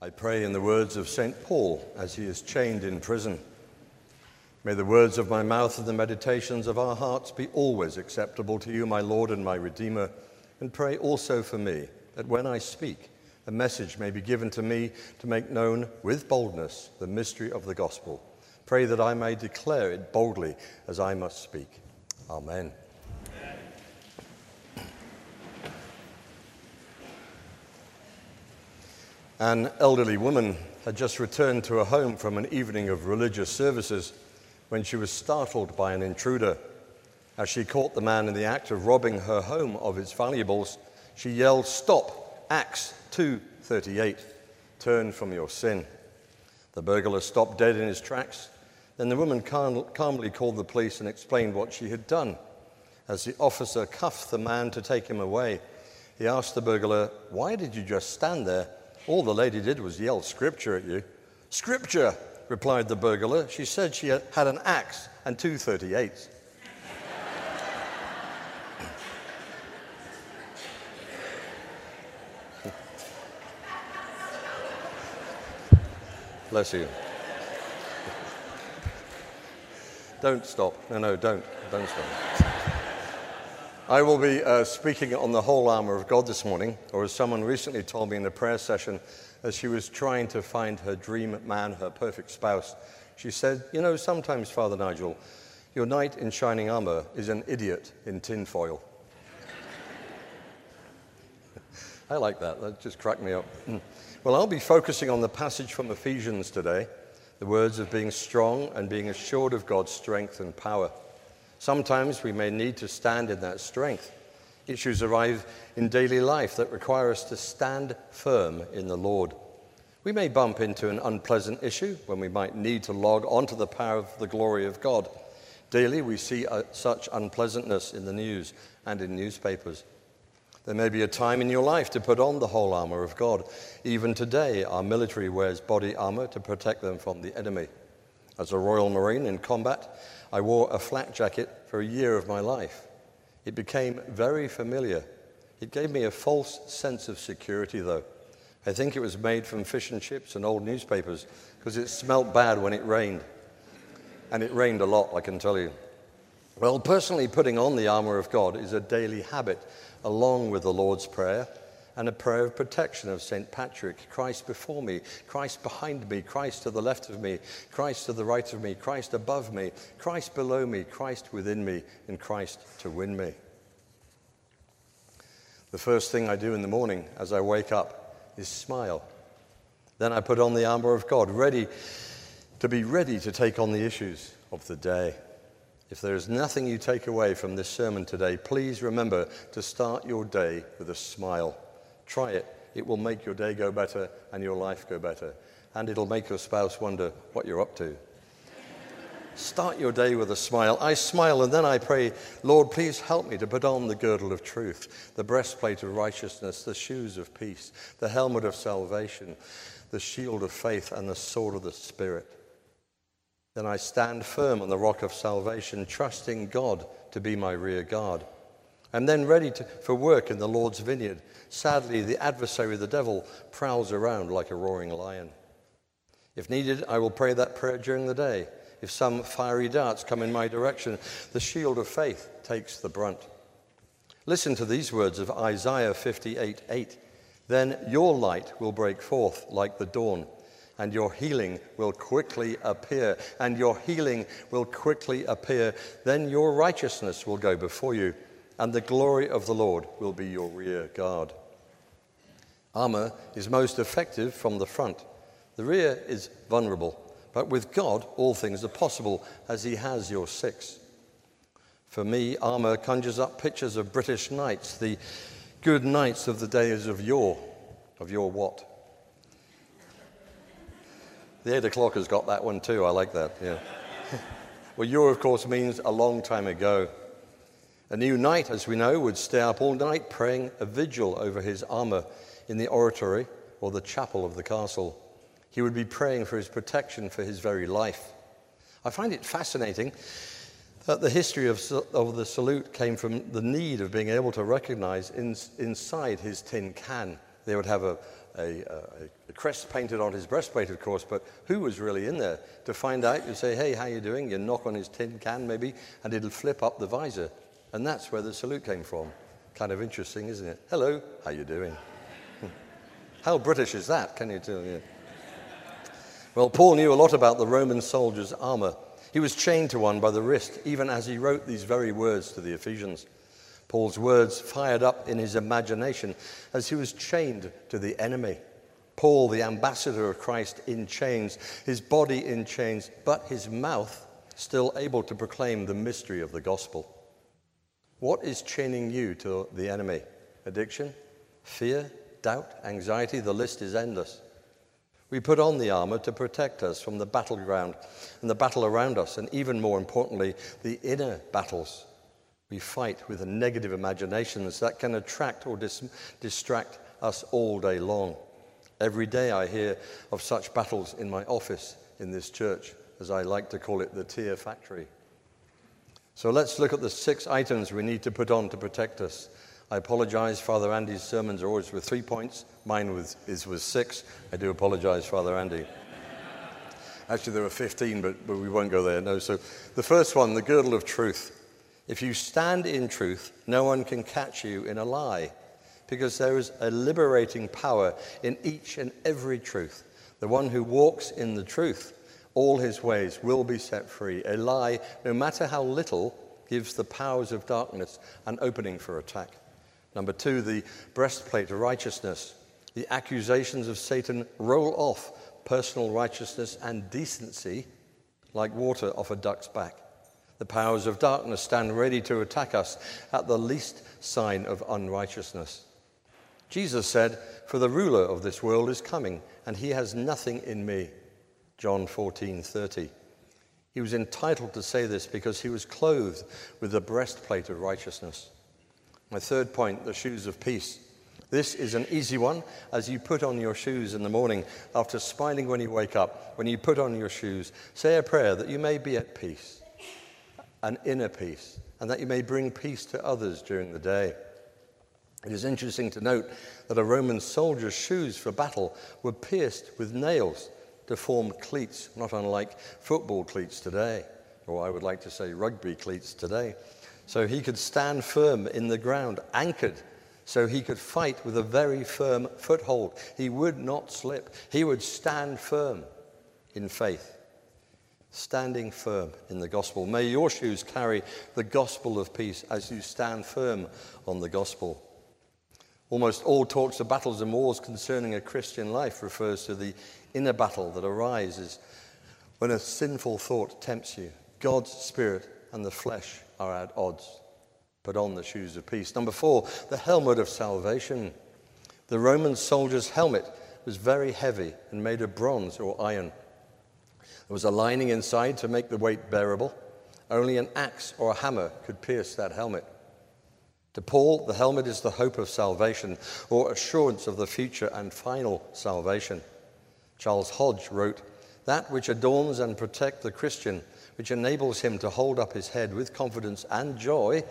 I pray in the words of St. Paul as he is chained in prison. May the words of my mouth and the meditations of our hearts be always acceptable to you, my Lord and my Redeemer, and pray also for me, that when I speak, a message may be given to me to make known with boldness the mystery of the gospel. Pray that I may declare it boldly as I must speak. Amen. An elderly woman had just returned to her home from an evening of religious services when she was startled by an intruder. As she caught the man in the act of robbing her home of its valuables, she yelled, "Stop! Acts 2:38. Turn from your sin." The burglar stopped dead in his tracks. Then the woman calmly called the police and explained what she had done. As the officer cuffed the man to take him away, he asked the burglar, "Why did you just stand there? All the lady did was yell scripture at you." "Scripture," replied the burglar. "She said she had an axe and 238s. Bless you. Don't stop. No, don't stop. I will be speaking on the whole armor of God this morning, or as someone recently told me in a prayer session, as she was trying to find her dream man, her perfect spouse, she said, "You know, sometimes, Father Nigel, your knight in shining armor is an idiot in tinfoil." I like that. That just cracked me up. Well, I'll be focusing on the passage from Ephesians today, the words of being strong and being assured of God's strength and power. Sometimes we may need to stand in that strength. Issues arise in daily life that require us to stand firm in the Lord. We may bump into an unpleasant issue when we might need to log onto the power of the glory of God. Daily we see such unpleasantness in the news and in newspapers. There may be a time in your life to put on the whole armor of God. Even today, our military wears body armor to protect them from the enemy. As a Royal Marine in combat, I wore a flak jacket for a year of my life. It became very familiar. It gave me a false sense of security, though. I think it was made from fish and chips and old newspapers because it smelt bad when it rained. And it rained a lot, I can tell you. Well, personally, putting on the armor of God is a daily habit, along with the Lord's Prayer and a prayer of protection of St. Patrick. Christ before me, Christ behind me, Christ to the left of me, Christ to the right of me, Christ above me, Christ below me, Christ within me, and Christ to win me. The first thing I do in the morning as I wake up is smile. Then I put on the armor of God, ready to take on the issues of the day. If there is nothing you take away from this sermon today, please remember to start your day with a smile. Try it. It will make your day go better and your life go better. And it'll make your spouse wonder what you're up to. Start your day with a smile. I smile and then I pray, "Lord, please help me to put on the girdle of truth, the breastplate of righteousness, the shoes of peace, the helmet of salvation, the shield of faith, and the sword of the Spirit." Then I stand firm on the rock of salvation, trusting God to be my rear guard. I'm then ready for work in the Lord's vineyard. Sadly, the adversary, the devil, prowls around like a roaring lion. If needed, I will pray that prayer during the day. If some fiery darts come in my direction, the shield of faith takes the brunt. Listen to these words of Isaiah 58:8. "Then your light will break forth like the dawn, and your healing will quickly appear. And your healing will quickly appear. Then your righteousness will go before you, and the glory of the Lord will be your rear guard." Armor is most effective from the front. The rear is vulnerable, but with God, all things are possible, as he has your six. For me, armor conjures up pictures of British knights, the good knights of the days of yore. Of your what? The 8 o'clock has got that one too. I like that, yeah. Well, yore, of course, means a long time ago. A new knight, as we know, would stay up all night praying a vigil over his armor in the oratory or the chapel of the castle. He would be praying for his protection for his very life. I find it fascinating that the history of the salute came from the need of being able to recognize inside his tin can. They would have a crest painted on his breastplate, of course, but who was really in there? To find out, you say, hey, how you doing? You knock on his tin can, maybe, and it'll flip up the visor. And that's where the salute came from. Kind of interesting, isn't it? Hello, how you doing? How British is that, can you tell? Yeah. Well, Paul knew a lot about the Roman soldier's armor. He was chained to one by the wrist, even as he wrote these very words to the Ephesians. Paul's words fired up in his imagination as he was chained to the enemy. Paul, the ambassador of Christ in chains, his body in chains, but his mouth still able to proclaim the mystery of the gospel. What is chaining you to the enemy? Addiction? Fear? Doubt? Anxiety? The list is endless. We put on the armor to protect us from the battleground and the battle around us, and even more importantly, the inner battles. We fight with negative imaginations that can attract or distract us all day long. Every day I hear of such battles in my office in this church, as I like to call it, the tear factory. So let's look at the 6 items we need to put on to protect us. I apologize, Father Andy's sermons are always with 3 points. Mine is with 6. I do apologize, Father Andy. Actually, there were 15, but we won't go there. No. So the first one, the girdle of truth. If you stand in truth, no one can catch you in a lie, because there is a liberating power in each and every truth. The one who walks in the truth, all his ways will be set free. A lie, no matter how little, gives the powers of darkness an opening for attack. Number 2, the breastplate of righteousness. The accusations of Satan roll off personal righteousness and decency like water off a duck's back. The powers of darkness stand ready to attack us at the least sign of unrighteousness. Jesus said, "For the ruler of this world is coming, and he has nothing in me." John 14:30. He was entitled to say this because he was clothed with the breastplate of righteousness. My third point, the shoes of peace. This is an easy one. As you put on your shoes in the morning, after smiling when you wake up, when you put on your shoes, say a prayer that you may be at peace, an inner peace, and that you may bring peace to others during the day. It is interesting to note that a Roman soldier's shoes for battle were pierced with nails to form cleats, not unlike football cleats today, or I would like to say rugby cleats today. So he could stand firm in the ground, anchored, so he could fight with a very firm foothold. He would not slip. He would stand firm in faith. Standing firm in the gospel. May your shoes carry the gospel of peace as you stand firm on the gospel. Almost all talks of battles and wars concerning a Christian life refers to the inner battle that arises when a sinful thought tempts you. God's spirit and the flesh are at odds. Put on the shoes of peace. Number 4, the helmet of salvation. The Roman soldier's helmet was very heavy and made of bronze or iron. There was a lining inside to make the weight bearable. Only an axe or a hammer could pierce that helmet. To Paul, the helmet is the hope of salvation, or assurance of the future and final salvation. Charles Hodge wrote, "That which adorns and protects the Christian, which enables him to hold up his head with confidence and joy,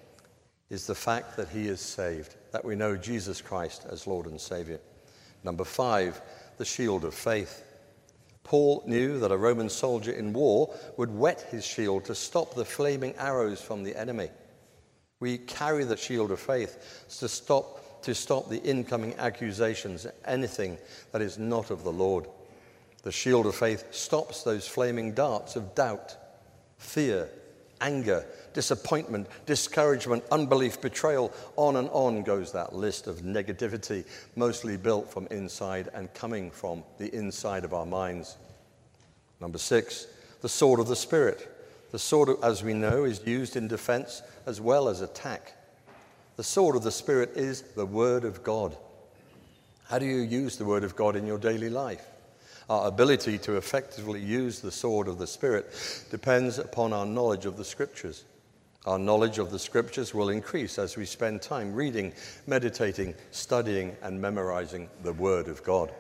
is the fact that he is saved, that we know Jesus Christ as Lord and Savior." Number 5, the shield of faith. Paul knew that a Roman soldier in war would whet his shield to stop the flaming arrows from the enemy. We carry the shield of faith to stop the incoming accusations, anything that is not of the Lord. The shield of faith stops those flaming darts of doubt, fear, anger, disappointment, discouragement, unbelief, betrayal. On and on goes that list of negativity, mostly built from inside and coming from the inside of our minds. Number 6, the sword of the Spirit. The sword, as we know, is used in defense as well as attack. The sword of the Spirit is the Word of God. How do you use the Word of God in your daily life? Our ability to effectively use the sword of the Spirit depends upon our knowledge of the Scriptures. Our knowledge of the Scriptures will increase as we spend time reading, meditating, studying, and memorizing the Word of God.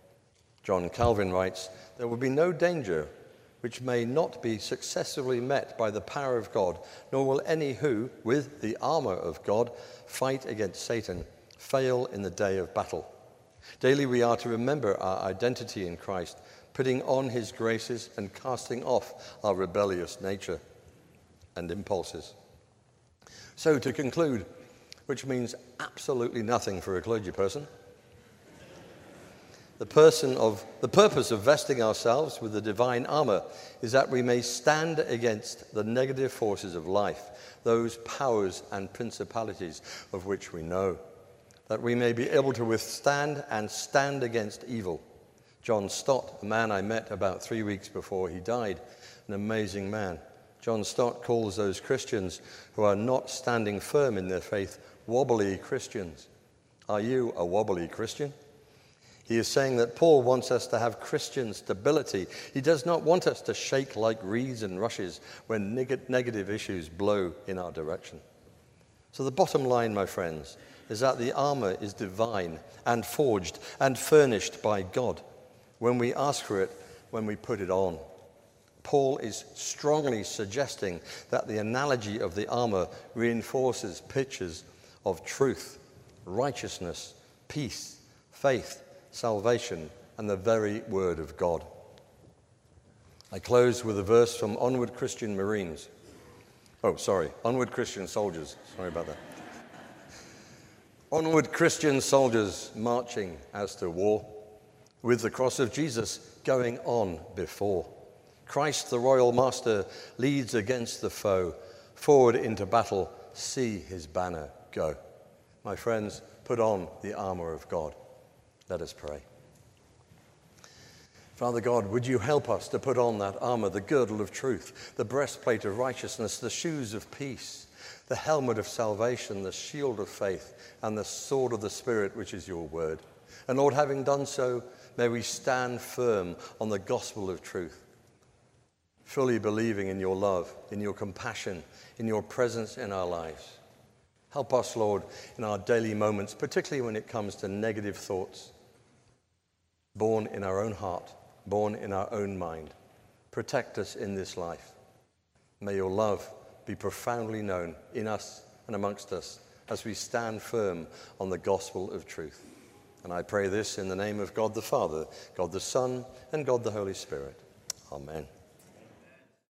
John Calvin writes, "There will be no danger which may not be successfully met by the power of God, nor will any who, with the armor of God, fight against Satan, fail in the day of battle. Daily we are to remember our identity in Christ, putting on his graces and casting off our rebellious nature and impulses. So to conclude, which means absolutely nothing for a clergy person, the purpose of vesting ourselves with the divine armor is that we may stand against the negative forces of life, those powers and principalities of which we know, that we may be able to withstand and stand against evil. John Stott, a man I met about 3 weeks before he died, an amazing man. John Stott calls those Christians who are not standing firm in their faith wobbly Christians. Are you a wobbly Christian? He is saying that Paul wants us to have Christian stability. He does not want us to shake like reeds and rushes when negative issues blow in our direction. So the bottom line, my friends, is that the armor is divine and forged and furnished by God. When we ask for it, when we put it on. Paul is strongly suggesting that the analogy of the armor reinforces pictures of truth, righteousness, peace, faith, salvation, and the very word of God. I close with a verse from Onward Christian Marines. Onward Christian Soldiers. Sorry about that. Onward Christian soldiers marching as to war, with the cross of Jesus going on before. Christ the Royal Master leads against the foe. Forward into battle, see his banner go. My friends, put on the armor of God. Let us pray. Father God, would you help us to put on that armor, the girdle of truth, the breastplate of righteousness, the shoes of peace, the helmet of salvation, the shield of faith, and the sword of the Spirit, which is your word. And Lord, having done so, may we stand firm on the gospel of truth, fully believing in your love, in your compassion, in your presence in our lives. Help us, Lord, in our daily moments, particularly when it comes to negative thoughts, born in our own heart, born in our own mind. Protect us in this life. May your love be profoundly known in us and amongst us as we stand firm on the gospel of truth. And I pray this in the name of God the Father, God the Son, and God the Holy Spirit. Amen.